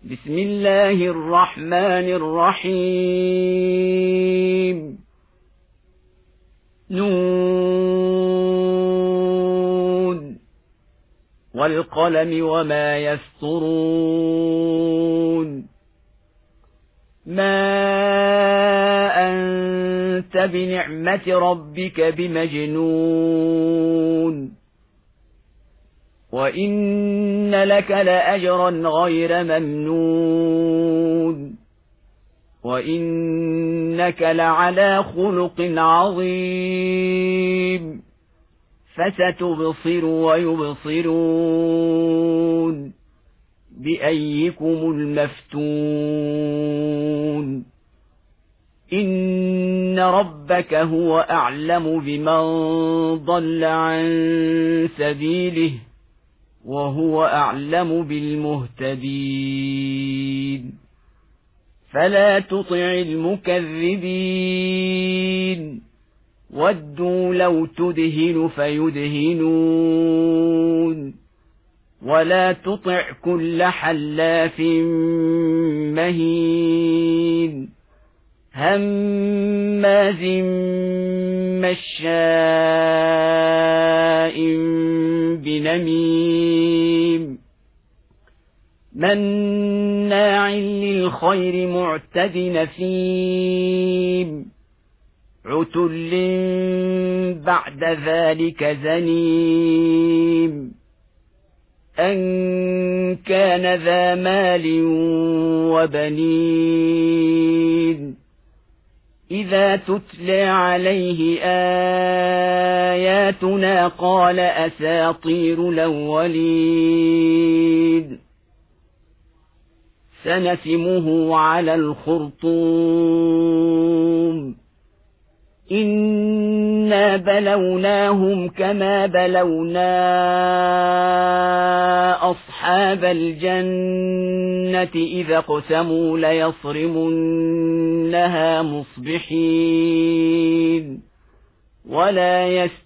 بسم الله الرحمن الرحيم نون والقلم وما يسطرون ما أنت بنعمة ربك بمجنون وإن لك لأجرا غير ممنون وإنك لعلى خلق عظيم فستبصر ويبصرون بأيكم المفتون إن ربك هو أعلم بمن ضل عن سبيله وهو أعلم بالمهتدين فلا تطع المكذبين ودوا لو تدهن فيدهنون ولا تطع كل حلاف مهين هماز مشاء بنميم مناع للخير معتد نثيم عتل بعد ذلك زنيم أن كان ذا مال وبنين إذا تتلى عليه آياتنا قال أساطير الأولين سنسمه على الخرطوم إنا بلوناهم كما بلونا أصحاب الجنة إذا اقسموا ليصرمنها مصبحين ولا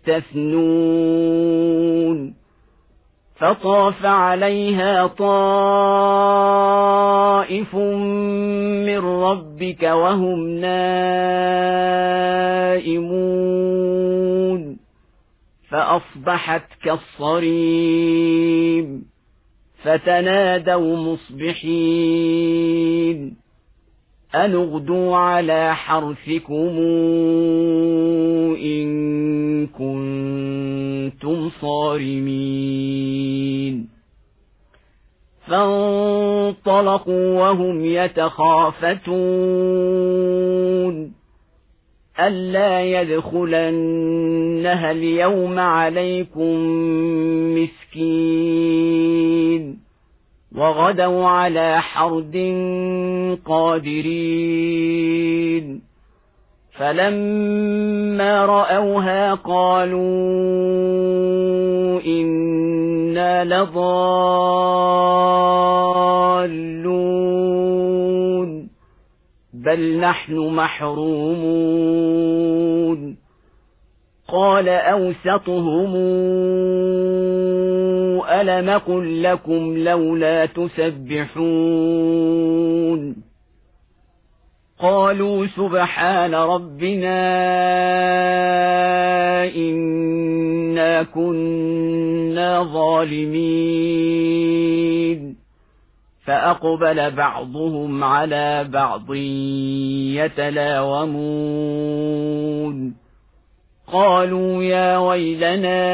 يستثنون فطاف عليها طائف من ربك وهم نائمون فأصبحت كالصريم فتنادوا مصبحين أن اغدوا على حرثكم إن كنتم صارمين فانطلقوا وهم يتخافتون ألا يدخلنها اليوم عليكم مسكين وغدوا على حرد قادرين فلما رأوها قالوا إنا لضالون بل نحن محرومون قال أوسطهم ألم قل لكم لولا تسبحون قالوا سبحان ربنا إنا كنا ظالمين فأقبل بعضهم على بعض يتلاومون قالوا يا ويلنا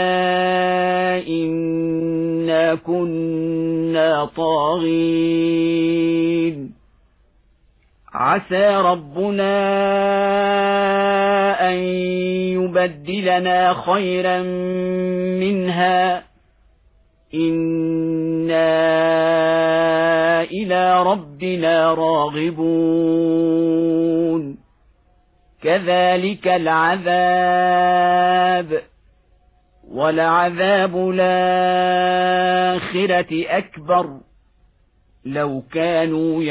إنا كنا طاغين عسى ربنا أن يبدلنا خيرا منها إنا إلى ربنا راغبون كذلك العذاب ولعذاب الآخرة أكبر لو كانوا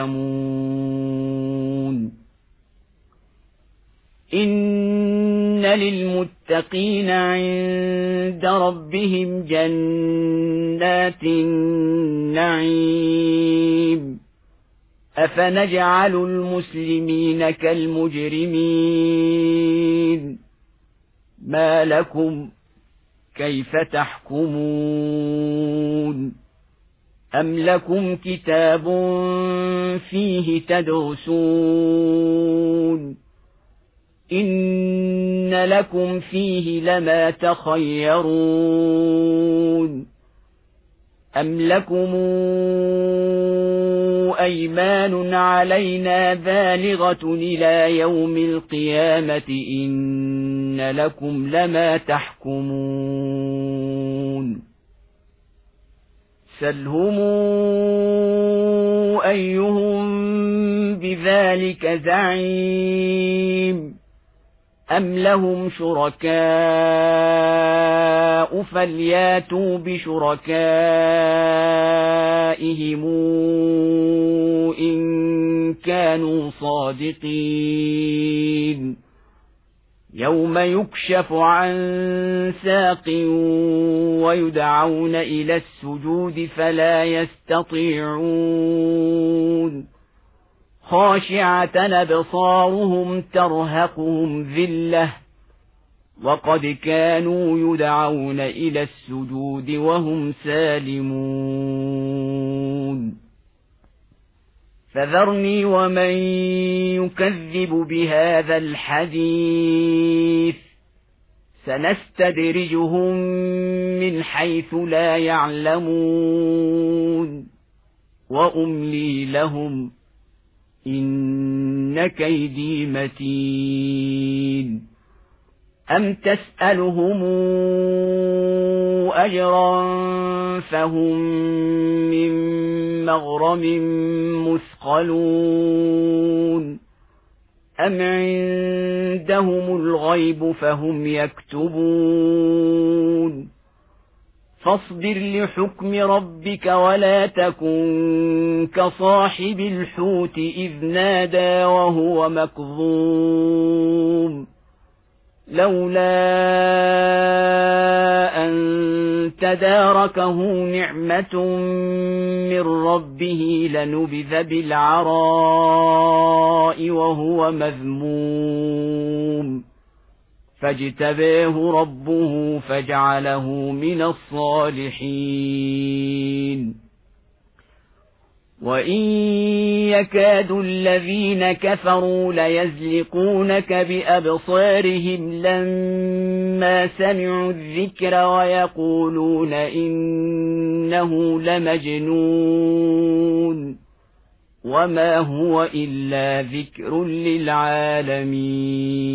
يعلمون إن للمتقين عند ربهم جنات النعيم أفنجعل المسلمين كالمجرمين ما لكم كيف تحكمون أم لكم كتاب فيه تدرسون إن لكم فيه لما تخيرون أم لكم أيمان علينا بالغة إلى يوم القيامة إن لكم لما تحكمون سلهم أيهم بذلك زعيم أم لهم شركاء فلياتوا بشركائهم إن كانوا صادقين يوم يكشف عن ساق ويدعون إلى السجود فلا يستطيعون خاشعة أبصارهم ترهقهم ذلة وقد كانوا يدعون إلى السجود وهم سالمون فذرني ومن يكذب بهذا الحديث سنستدرجهم من حيث لا يعلمون وأملي لهم إن كيدي متين أم تسألهم أجرا فهم من مغرم مثقلون أم عندهم الغيب فهم يكتبون فاصبر لحكم ربك ولا تكن كصاحب الحوت إذ نادى وهو مكظوم لولا أن تداركه نعمة من ربه لنبذ بالعراء وهو مذموم فاجتباه ربه فجعله من الصالحين وإن يكاد الذين كفروا ليزلقونك بأبصارهم لما سمعوا الذكر ويقولون إنه لمجنون وما هو إلا ذكر للعالمين